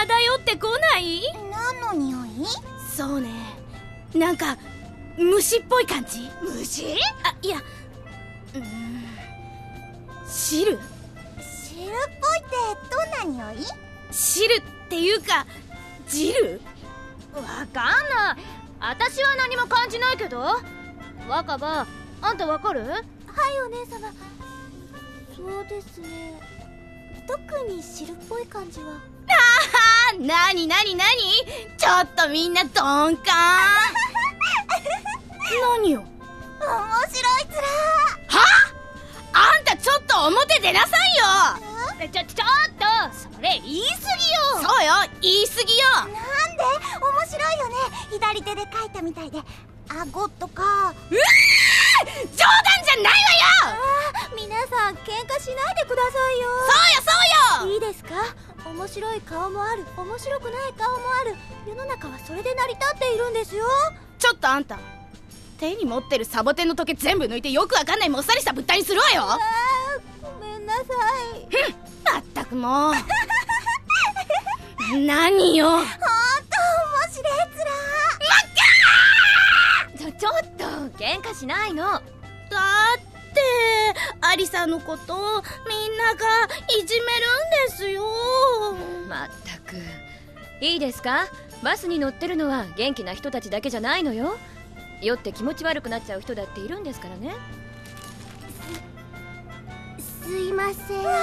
漂ってこない？ 何の匂い？ そうね、なんか虫っぽい感じ。 虫？ あ、いや、汁？ 汁っぽいってどんな匂い？ 汁っていうか汁？ わかんない。私は何も感じないけど。若葉、あんたわかる？ はい、お姉様。そうですね、特に汁っぽい感じは。 あー、なにちょっとみんな鈍感何よ。 面白いつらは？あんたちょっと表出なさいよ。 ちょっとそれ言い過ぎよ。 そうよ、言い過ぎよ。 なんで？面白いよね。左手で書いたみたいで、顎とか。 冗談じゃないわよ。 皆さん喧嘩しないでくださいよ。 そうよいいですか？面白い顔もある、面白くない顔もある。世の中はそれで成り立っているんですよ。 ちょっとあんた、手に持ってるサボテンの時計全部抜いてよくわかんないもっさりした物体にするわよ。 ごめんなさい。 まったくもう何よ。 ほんと面白いつら。 ちょっと喧嘩しないの。 だってアリサのことみんながいじめるんですよ。 まったく。いいですか？バスに乗ってるのは元気な人たちだけじゃないのよ。酔って気持ち悪くなっちゃう人だっているんですからね。 すいません。わあ、すごい、袋持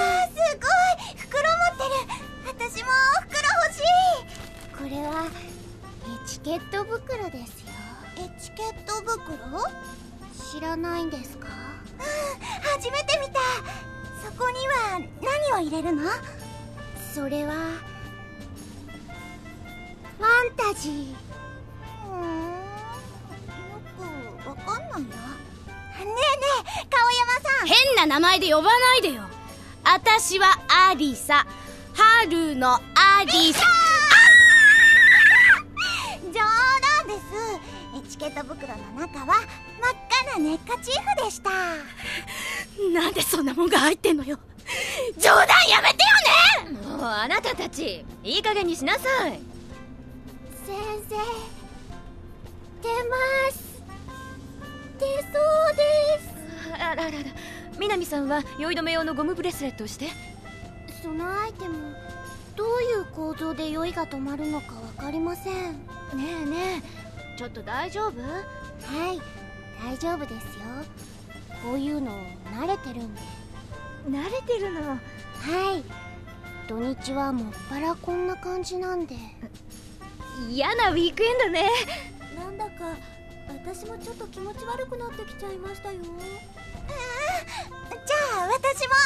ってる。私も袋欲しい。これはエチケット袋ですよ。エチケット袋？知らないんですか？初めて見た。そこには何を入れるの？それはファンタジー。よくわかんないな。ねえねえ、顔山さん。 変な名前で呼ばないでよ。私はアリサ、春のアリサ。 冗談です。エチケット袋の中は真っ赤なネッカチーフでした。 なんでそんなもんが入ってんのよ。冗談やめてよね。 もうあなたたちいい加減にしなさい。 先生、出ます。出そうです。 あら南さんは酔い止め用のゴムブレスレットをして。 そのアイテム、どういう構造で酔いが止まるのかわかりません。 ねえねえ、ちょっと大丈夫？ はい、大丈夫ですよ。こういうの慣れてるんで。 慣れてるの？ はい、土日はもっぱらこんな感じなんで。 嫌なウィークエンドね。 なんだか私もちょっと気持ち悪くなってきちゃいましたよ。じゃあ私も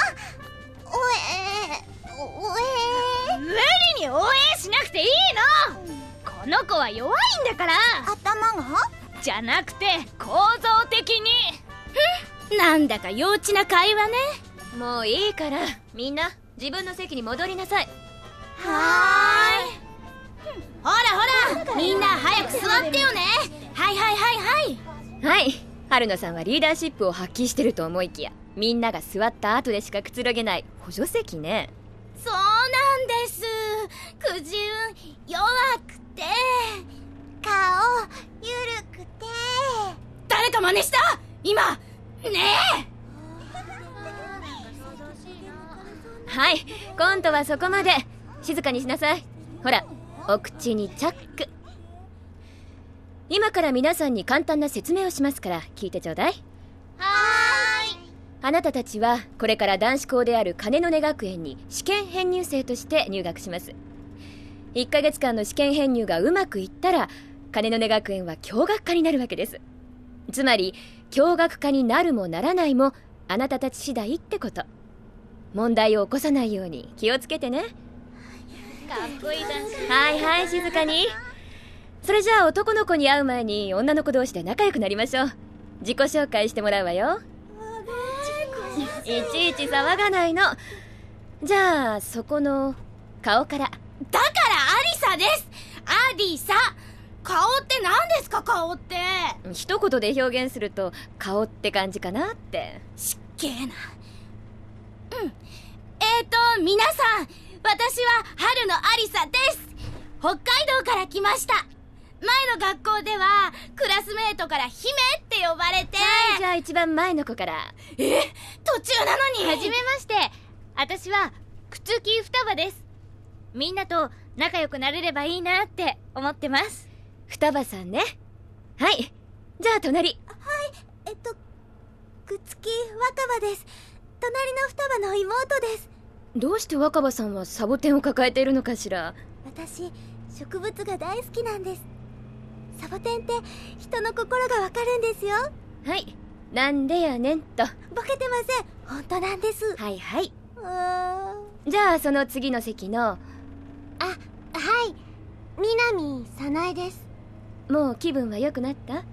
無理に応援しなくていいの。この子は弱いんだから。 頭が？ じゃなくて構造的に。 なんだか幼稚な会話ね。 もういいからみんな自分の席に戻りなさい。 はーい。ほらみんな早く座ってよね。はいはい、春野さんはリーダーシップを発揮してると思いきや、みんなが座った後でしかくつろげない補助席ね。 そうなんです。くじ運弱くて、 顔ゆるくて。 誰か真似した今ねえ。はい、コントはそこまで。静かにしなさい。ほら、お口にチャック。今から皆さんに簡単な説明をしますから聞いてちょうだい。 はーい。 あなたたちはこれから男子校である鐘の音学園に試験編入生として入学します。1ヶ月間の試験編入がうまくいったら、鐘の音学園は共学科になるわけです。つまり共学科になるもならないもあなたたち次第ってこと。問題を起こさないように気をつけてね。 かっこいい男子。 はい、静かに。それじゃあ男の子に会う前に女の子同士で仲良くなりましょう。自己紹介してもらうわよ。いちいち騒がないの。じゃあそこの顔から。 だからアリサです。アリサ。顔って何ですか？顔って一言で表現すると顔って感じかなって。 しっけえな。皆さん私は春のアリサです。北海道から来ました。前の学校ではクラスメートから姫って呼ばれて。 はい、じゃあ一番前の子から。 途中なのに。 はじめまして、私は靴木双葉です。みんなと仲良くなれればいいなって思ってます。 双葉さんね。はい、じゃあ隣。 靴木若葉です。隣の双葉の妹です。 どうして若葉さんはサボテンを抱えているのかしら。 私、植物が大好きなんです。サボテンって人の心がわかるんですよ。 はい、なんでやねんと。 ボケてません、本当なんです。 はいはい。じゃあその次の席の。 はい、南早苗です。 もう気分は良くなった？ はい、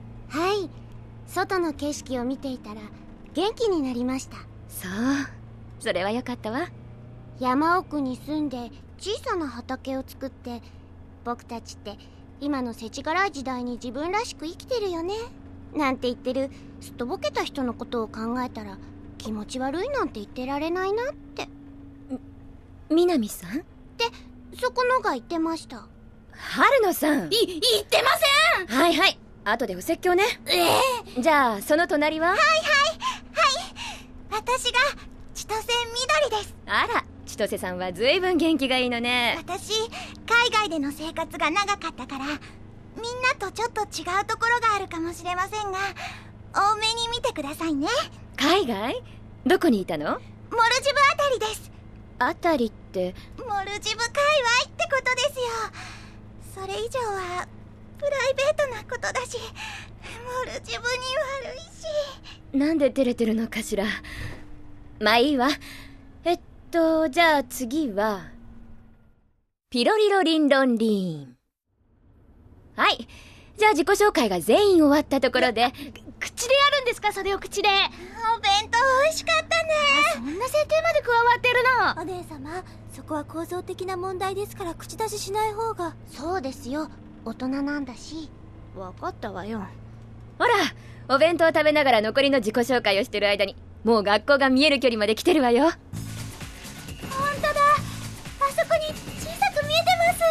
外の景色を見ていたら元気になりました。 そう、それは良かったわ。 山奥に住んで小さな畑を作って、僕たちって今の世知辛い時代に自分らしく生きてるよねなんて言ってるすっとぼけた人のことを考えたら、気持ち悪いなんて言ってられないなって。 南さん？ ってそこのが言ってました。 春野さん。 言ってません。 はいはい、後でお説教ね。じゃあその隣は？ 私が千歳みどりです。 あら、千歳さんはずいぶん元気がいいのね。 私、海外での生活が長かったから、みんなとちょっと違うところがあるかもしれませんが、多めに見てくださいね。 海外？どこにいたの？ モルジブあたりです。 あたりって？ モルジブ界隈ってことですよ。それ以上はプライベートなことだし、モルジブに悪いし。 なんで照れてるのかしら。まあいいわ。じゃあ次はピロリロリンロンリーン。はい、じゃあ自己紹介が全員終わったところで。 口でやるんですか、それを口で。 お弁当美味しかったね。 そんな設定まで加わってるの。 お姉様、そこは構造的な問題ですから口出ししない方が。そうですよ、大人なんだし。 分かったわよ。 ほら、お弁当食べながら残りの自己紹介をしてる間にもう学校が見える距離まで来てるわよ。 本当だ、あそこに小さく見えて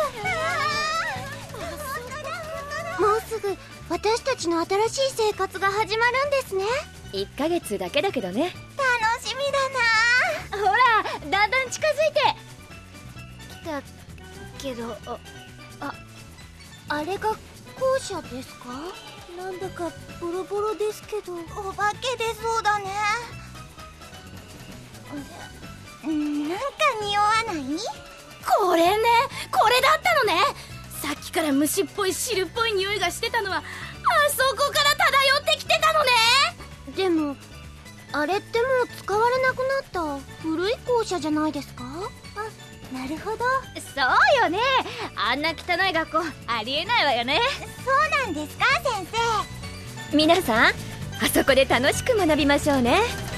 ます。もうすぐ私たちの新しい生活が始まるんですね。 1ヶ月だけだけどね。 楽しみだな。 ほら、だんだん近づいて来たけど、あれが校舎ですか？なんだかボロボロですけど。お化け出そうだね。なんか匂わない？ これね、これだったのね。さっきから虫っぽい汁っぽい匂いがしてたのはあそこから漂ってきてたのね。 でもあれってもう使われなくなった古い校舎じゃないですか？あ、なるほど。 そうよね、あんな汚い学校ありえないわよね。 そうなんですか、先生。 皆さん、あそこで楽しく学びましょうね。